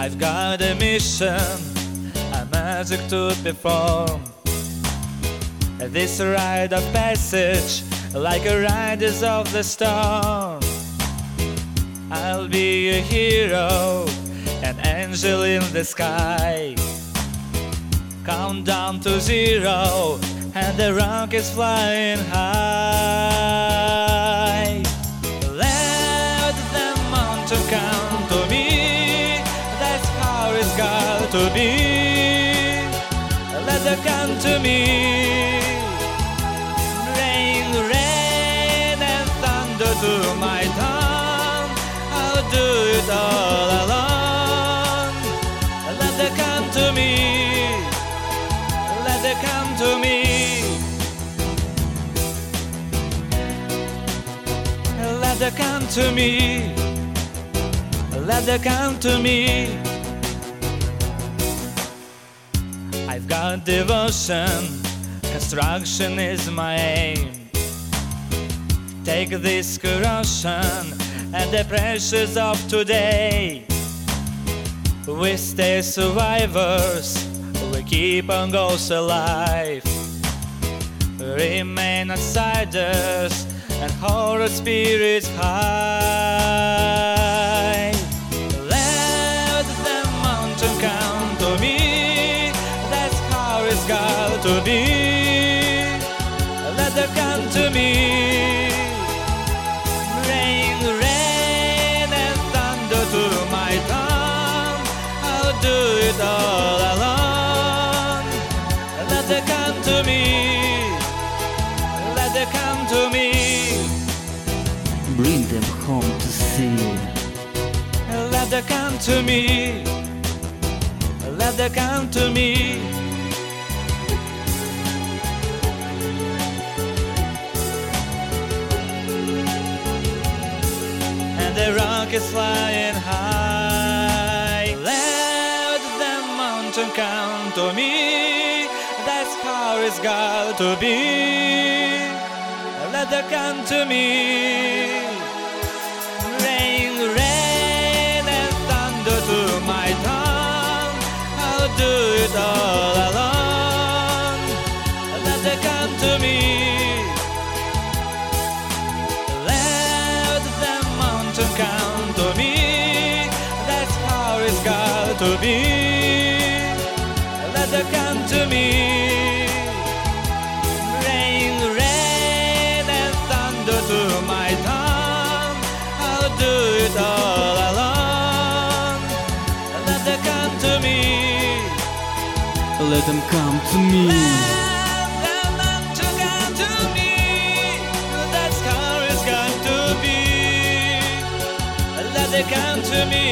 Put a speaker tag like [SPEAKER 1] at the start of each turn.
[SPEAKER 1] I've got a mission, a magic to perform. This rite of passage, like a riders of the storm. I'll be a hero, an angel in the sky. Count down to 0, and the rock is flying high. Let the mountain come to me, that's how it's got to be. Let it come to me. Rain, rain and thunder to my tongue, I'll do it all alone. Let it come to me. Let it come to me. Let it come to me. Let it come to me. I've got devotion, construction is my aim. Take this corrosion and the pressures of today. We stay survivors, we keep on ghosts alive. Remain outsiders and horror spirits high. Let the mountain come to me, that's how it's got to be. Let it come to me. Rain, rain and thunder to my tongue, I'll do it all alone. Let it come to me. Let it come to me.
[SPEAKER 2] Bring them home to see.
[SPEAKER 1] Let it come to me. Let it come to me. And the rock is flying high. Let the mountain come to me, that's how it's got to be. Let it come to me. Rain, rain and thunder to my tongue, I'll do it all alone. Let it come to me. Let the mountain come to me, that's how it's got to be. Let it come to me. Rain, rain and thunder to my tongue, I'll do it all alone. Let it come to me.
[SPEAKER 2] Let them come to me.
[SPEAKER 1] Let the mountain come to me, that's how it's got to be. Let it come to me.